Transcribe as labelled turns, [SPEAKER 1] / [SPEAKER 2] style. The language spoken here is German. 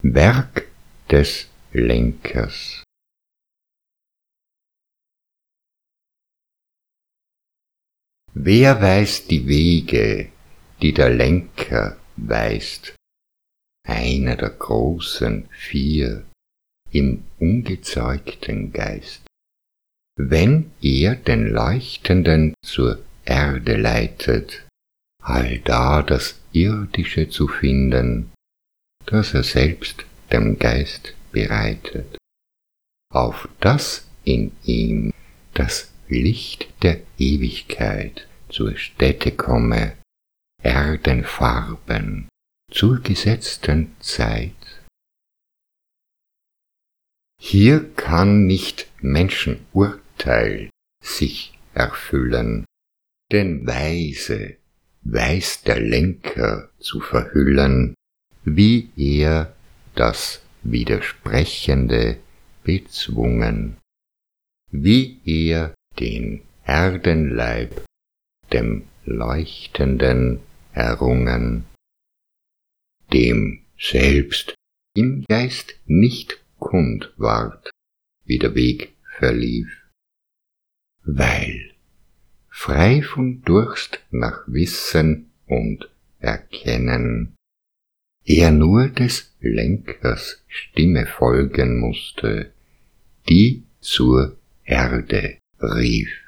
[SPEAKER 1] Werk des Lenkers. Wer weiß die Wege, die der Lenker weist? Einer der großen Vier im ungezeugten Geist. Wenn er den Leuchtenden zur Erde leitet, allda das Irdische zu finden, das er selbst dem Geist bereitet, auf das in ihm das Licht der Ewigkeit zur Stätte komme, Erdenfarben zur gesetzten Zeit. Hier kann nicht Menschenurteil sich erfüllen, denn weise weiß der Lenker zu verhüllen, wie er das Widersprechende bezwungen, wie er den Erdenleib dem Leuchtenden errungen, dem selbst im Geist nicht kund ward, wie der Weg verlief, weil, frei von Durst nach Wissen und Erkennen, er nur des Lenkers Stimme folgen musste, die zur Erde rief.